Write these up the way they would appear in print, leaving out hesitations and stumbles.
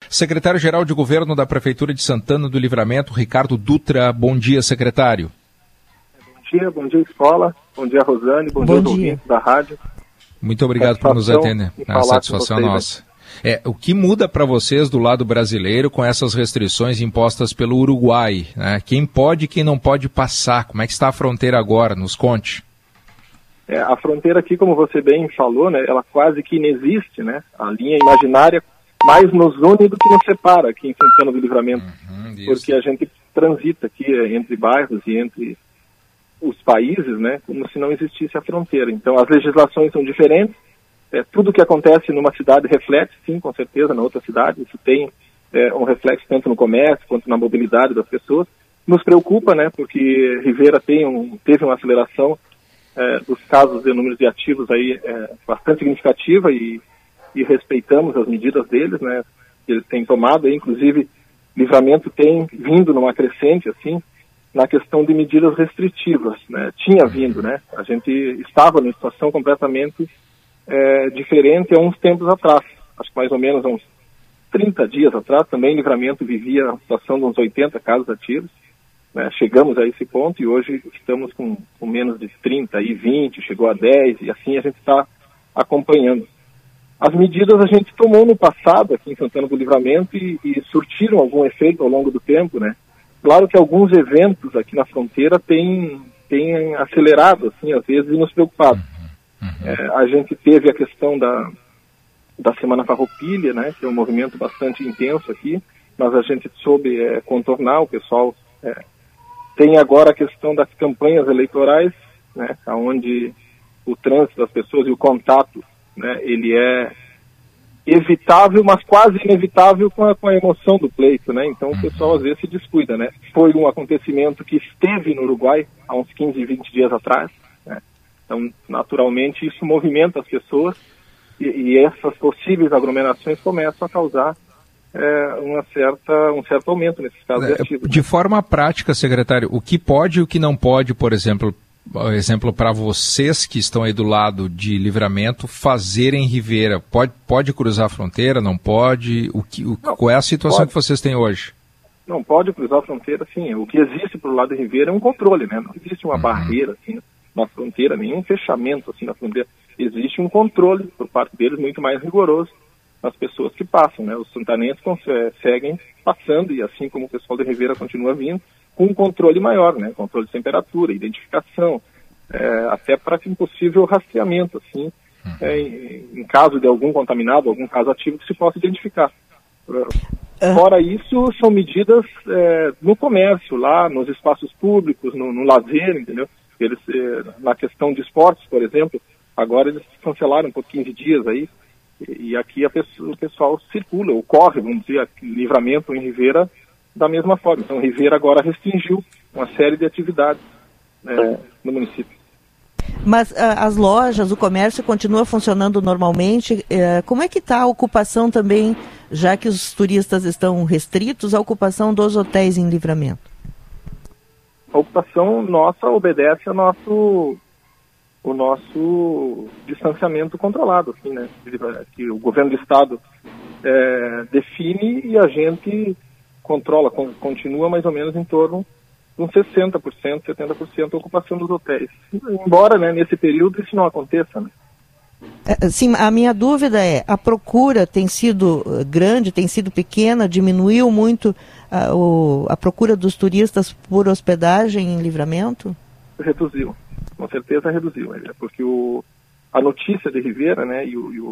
Secretário-Geral de Governo da Prefeitura de Santana do Livramento, Ricardo Dutra. Bom dia, secretário. Bom dia, escola. Bom dia, Rosane. Bom dia aos ouvintes da rádio. Muito obrigado por nos atender. A satisfação é nossa. O que muda para vocês do lado brasileiro com essas restrições impostas pelo Uruguai? Né? Quem pode e quem não pode passar? Como é que está a fronteira agora? Nos conte. A fronteira aqui, como você bem falou, né, ela quase que inexiste, né? A linha imaginária mais nos une do que nos separa aqui em Santana do Livramento. Porque a gente transita aqui entre bairros e entre os países, né, como se não existisse a fronteira. Então, as legislações são diferentes. Tudo que acontece numa cidade reflete, sim, com certeza, na outra cidade. Isso tem um reflexo tanto no comércio quanto na mobilidade das pessoas. Nos preocupa, né, porque Rivera teve uma aceleração dos casos de números de ativos aí bastante significativa e respeitamos as medidas deles, né, que eles têm tomado. Inclusive, Livramento tem vindo numa crescente, assim, na questão de medidas restritivas, né? Tinha vindo, né? A gente estava numa situação completamente diferente há uns tempos atrás. Acho que mais ou menos há uns 30 dias atrás, também Livramento vivia a situação de uns 80 casos ativos, né? Chegamos a esse ponto e hoje estamos com menos de 30 e 20, chegou a 10 e assim a gente está acompanhando. As medidas a gente tomou no passado aqui em Santana do Livramento e surtiram algum efeito ao longo do tempo, né? Claro que alguns eventos aqui na fronteira têm acelerado, assim, às vezes, e nos preocupado. A gente teve a questão da Semana Farroupilha, né, que é um movimento bastante intenso aqui, mas a gente soube contornar, o pessoal tem agora a questão das campanhas eleitorais, né, onde o trânsito das pessoas e o contato, né, ele é evitável, mas quase inevitável com a emoção do pleito, né? Então o pessoal às vezes se descuida, né? Foi um acontecimento que esteve no Uruguai há uns 15, 20 dias atrás, né? Então, naturalmente, isso movimenta as pessoas e essas possíveis aglomerações começam a causar um certo aumento nesses casos de ativos. De forma prática, secretário, o que pode e o que não pode, por exemplo, para vocês que estão aí do lado de Livramento, fazerem Rivera? Pode cruzar a fronteira, não pode? Qual é a situação que vocês têm hoje? Não pode cruzar a fronteira, sim. O que existe para o lado de Rivera é um controle, né? Não existe uma barreira assim, na fronteira, nenhum fechamento assim, na fronteira. Existe um controle por parte deles muito mais rigoroso nas pessoas que passam, né? Os santanenses seguem passando e assim como o pessoal de Rivera continua vindo, com um controle maior, né? Controle de temperatura, identificação, até para que possível rastreamento, assim, em caso de algum contaminado, algum caso ativo que se possa identificar. Fora isso, são medidas no comércio, lá nos espaços públicos, no lazer, entendeu? Eles, na questão de esportes, por exemplo, agora eles cancelaram por 15 dias aí, e aqui o pessoal circula, ou corre, vamos dizer, Livramento em Rivera, da mesma forma. Então, Rivera agora restringiu uma série de atividades no município. Mas as lojas, o comércio continua funcionando normalmente. Como é que está a ocupação também, já que os turistas estão restritos, a ocupação dos hotéis em Livramento? A ocupação nossa obedece ao nosso distanciamento controlado, assim, né? Que o governo do estado define e a gente controla, continua mais ou menos em torno de uns 60%, 70% a ocupação dos hotéis. Embora, né, nesse período isso não aconteça, né? Sim, a minha dúvida a procura tem sido grande, tem sido pequena, diminuiu muito a procura dos turistas por hospedagem em Livramento? Reduziu, com certeza reduziu, porque a notícia de Rivera, né,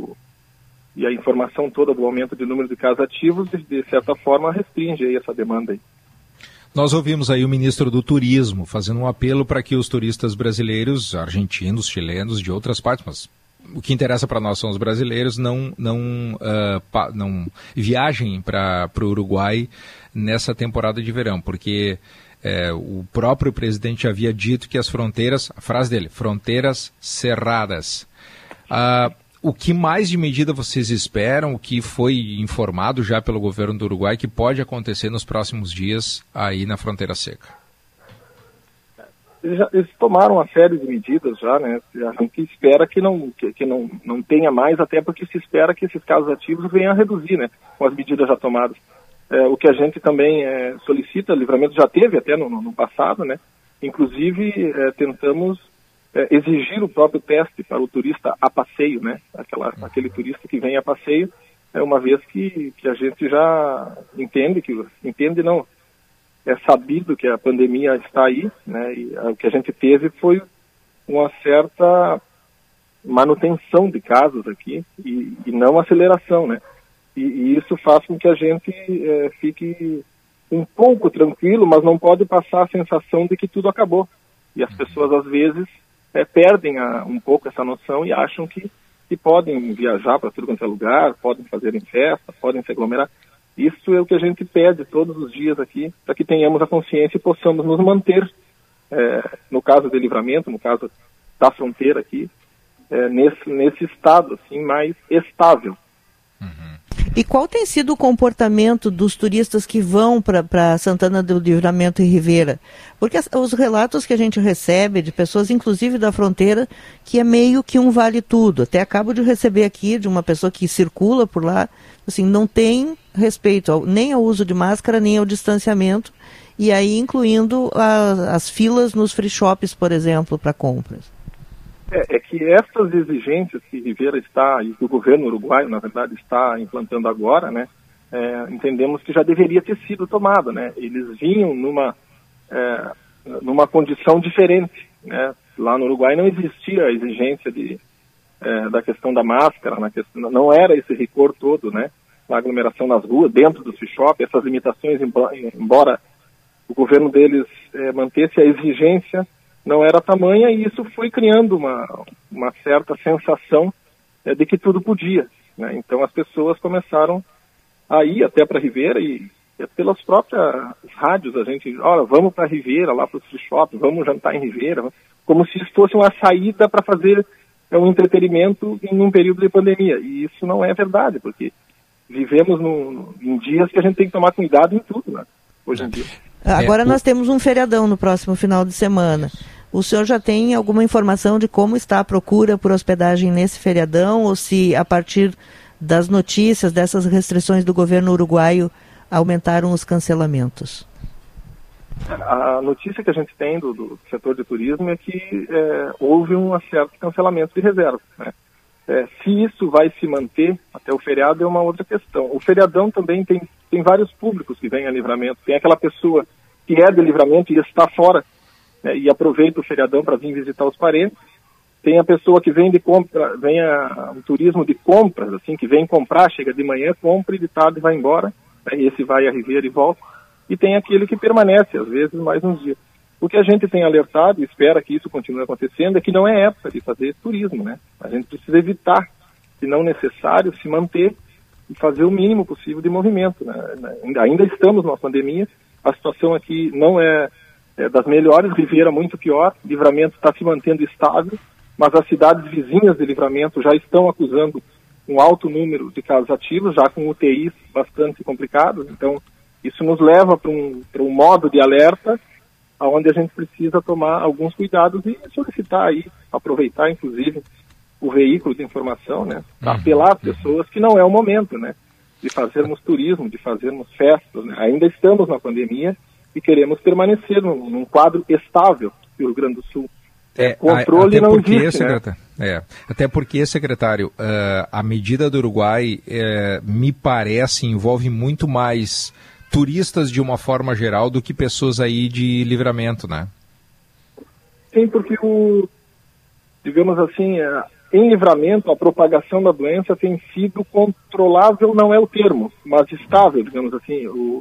e a informação toda do aumento de número de casos ativos, de certa forma, restringe aí essa demanda aí. Nós ouvimos aí o ministro do Turismo fazendo um apelo para que os turistas brasileiros, argentinos, chilenos, de outras partes, mas o que interessa para nós são os brasileiros, não viajem para o Uruguai nessa temporada de verão, porque o próprio presidente havia dito que as fronteiras, a frase dele, fronteiras cerradas. O que mais de medida vocês esperam, o que foi informado já pelo governo do Uruguai que pode acontecer nos próximos dias aí na fronteira seca? eles tomaram uma série de medidas já, né? A gente espera que não tenha mais, até porque se espera que esses casos ativos venham a reduzir, né? Com as medidas já tomadas. O que a gente também solicita, Livramento já teve até no passado, né? Inclusive, tentamos exigir o próprio teste para o turista a passeio, né? Aquele turista que vem a passeio, uma vez que a gente já é sabido que a pandemia está aí, né? E o que a gente teve foi uma certa manutenção de casos aqui e não aceleração, né? E isso faz com que a gente fique um pouco tranquilo, mas não pode passar a sensação de que tudo acabou. E as pessoas, às vezes, perdem um pouco essa noção e acham que podem viajar para tudo quanto é lugar, podem fazer em festa, podem se aglomerar. Isso é o que a gente pede todos os dias aqui, para que tenhamos a consciência e possamos nos manter, no caso de Livramento, no caso da fronteira aqui, nesse estado assim, mais estável. E qual tem sido o comportamento dos turistas que vão para Santana do Livramento e Ribeira? Porque os relatos que a gente recebe de pessoas, inclusive da fronteira, que é meio que um vale tudo. Até acabo de receber aqui de uma pessoa que circula por lá, assim, não tem respeito nem ao uso de máscara, nem ao distanciamento, e aí incluindo as filas nos free shops, por exemplo, para compras. É que essas exigências que Ribeira está, e que o governo uruguaio, na verdade, está implantando agora, né, entendemos que já deveria ter sido tomada, né? Eles vinham numa condição diferente, né? Lá no Uruguai não existia a exigência da questão da máscara, não era esse rigor todo, né? A aglomeração nas ruas, dentro do free shop, essas limitações, embora o governo deles mantesse a exigência, não era tamanha, e isso foi criando uma certa sensação de que tudo podia, né? Então as pessoas começaram a ir até para Ribeira e pelas próprias rádios a gente, vamos para Ribeira, lá para o free shop, vamos jantar em Ribeira, como se isso fosse uma saída para fazer um entretenimento em um período de pandemia. E isso não é verdade, porque vivemos em dias que a gente tem que tomar cuidado em tudo, né? Hoje em dia. Agora nós temos um feriadão no próximo final de semana. O senhor já tem alguma informação de como está a procura por hospedagem nesse feriadão, ou se a partir das notícias, dessas restrições do governo uruguaio, aumentaram os cancelamentos? A notícia que a gente tem do setor de turismo é que houve um certo cancelamento de reserva, né? Se isso vai se manter até o feriado é uma outra questão. O feriadão também tem vários públicos que vêm a Livramento. Tem aquela pessoa que é de Livramento e está fora, né, e aproveita o feriadão para vir visitar os parentes. Tem a pessoa que vem um turismo de compras, assim, que vem comprar, chega de manhã, compra e de tarde vai embora, né, e esse vai a Ribeira e volta. E tem aquele que permanece, às vezes, mais uns dias. O que a gente tem alertado e espera que isso continue acontecendo é que não é época de fazer turismo, né? A gente precisa evitar, se não necessário, se manter e fazer o mínimo possível de movimento, né? Ainda estamos numa pandemia, a situação aqui não é das melhores, Ribeira muito pior, Livramento está se mantendo estável, mas as cidades vizinhas de Livramento já estão acusando um alto número de casos ativos, já com UTIs bastante complicados. Então isso nos leva para um modo de alerta, onde a gente precisa tomar alguns cuidados e solicitar aí, aproveitar inclusive o veículo de informação, né, para apelar às pessoas que não é o momento, né, de fazermos turismo, de fazermos festas, né? Ainda estamos na pandemia e queremos permanecer num quadro estável do Rio Grande do Sul. Controle não existe, né? Até porque, secretário, a medida do Uruguai, me parece, envolve muito mais turistas de uma forma geral do que pessoas aí de Livramento, né? Sim, porque digamos assim, em Livramento a propagação da doença tem sido controlável, não é o termo, mas estável, digamos assim.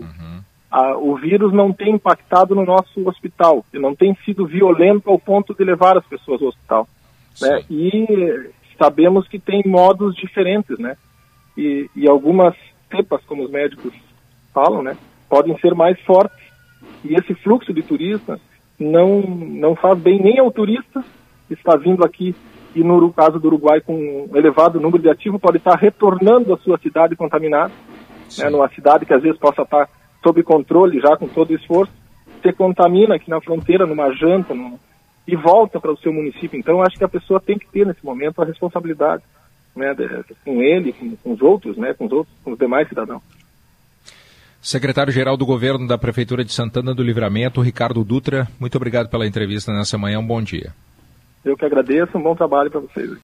O vírus não tem impactado no nosso hospital, não tem sido violento ao ponto de levar as pessoas ao hospital, né? E sabemos que tem modos diferentes, né? E algumas cepas, como os médicos falam, né, podem ser mais fortes, e esse fluxo de turistas não faz bem nem ao turista que está vindo aqui, e no caso do Uruguai com um elevado número de ativos, pode estar retornando à sua cidade contaminada, né, numa cidade que às vezes possa estar sob controle já com todo o esforço, se contamina aqui na fronteira, numa janta, e volta para o seu município. Então, acho que a pessoa tem que ter, nesse momento, a responsabilidade, né, com ele, com os outros, né, com os demais cidadãos. Secretário-Geral do Governo da Prefeitura de Santana do Livramento, Ricardo Dutra, muito obrigado pela entrevista nessa manhã, um bom dia. Eu que agradeço, um bom trabalho para vocês.